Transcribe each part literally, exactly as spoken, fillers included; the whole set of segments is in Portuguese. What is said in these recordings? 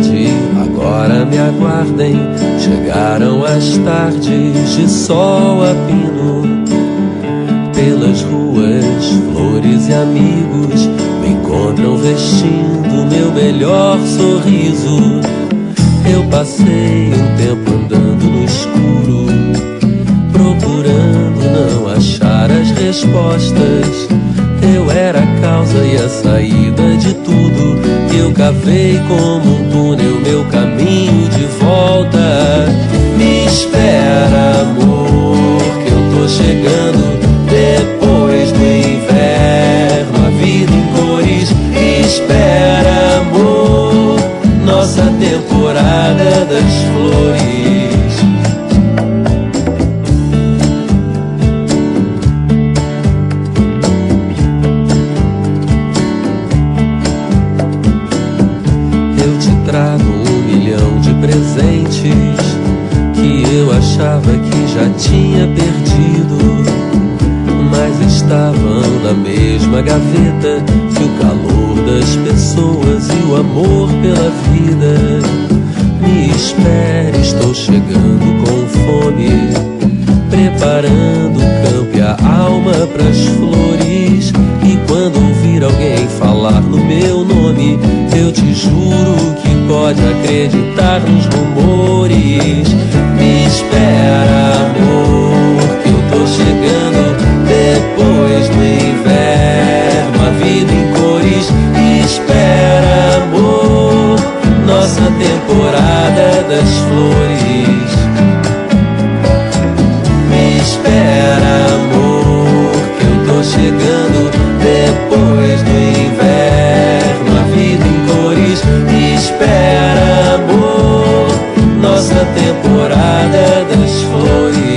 saudade, agora me aguardem. Chegaram as tardes de sol a pino. Pelas ruas, flores e amigos me encontram vestindo meu melhor sorriso. Eu passei um tempo andando no escuro, procurando não achar as respostas. Eu era a causa e a saída de tudo. Eu cavei como um túnel meu caminho de volta. Me espera, amor, que eu tô chegando. Depois do inverno, a vida em cores. Me espera, amor, nossa temporada das flores. Trago um milhão de presentes que eu achava que já tinha perdido, mas estavam na mesma gaveta que o calor das pessoas e o amor pela vida. Me espere, estou chegando com fome, preparando o campo e a alma pras flores. E quando ouvir alguém falar no meu nome, eu te juro que pode acreditar nos rumores. Me espera, amor, que eu tô chegando. Depois do inverno, a vida em cores. Me espera, amor, nossa temporada das flores. Me espera, amor, que eu tô chegando. Depois do inverno, a vida em cores. Me espera, amor, nossa temporada das flores.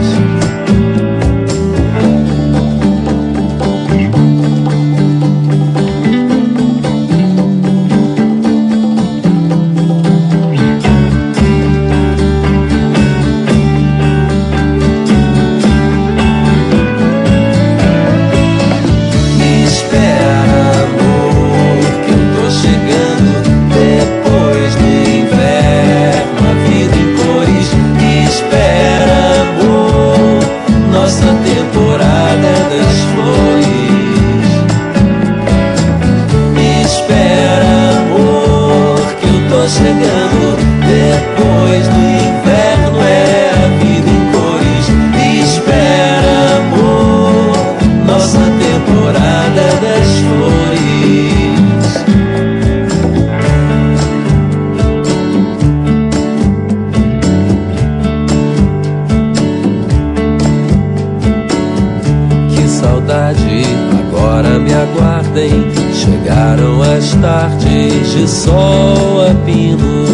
Chegando depois do inverno, é a vida em cores. Me espera, amor, nossa temporada das flores. Que saudade, agora me aguardem. Chegaram as tardes de sol a pino.